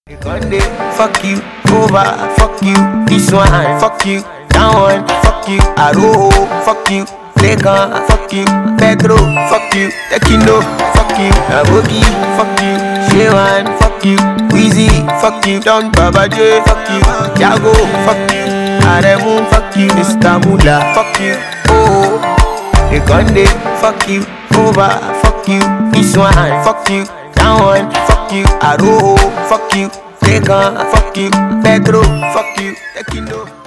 Conde, fuck you, over, fuck you, this one, fuck you, that one, fuck you, Aro, fuck you, Lekan, fuck you, Pedro, fuck you, Tekino, fuck you, Abogi, fuck you, Shewan, fuck you, Weezy, fuck you, Don Baba J, fuck you, Jago, fuck you, Aremu, fuck you, Mr. Mula, fuck you, oh, Conde, fuck you, over, fuck you, this one, fuck you, that one, fuck you, Aro, fuck you, Lekan, fuck you, Pedro, fuck you, Tekino.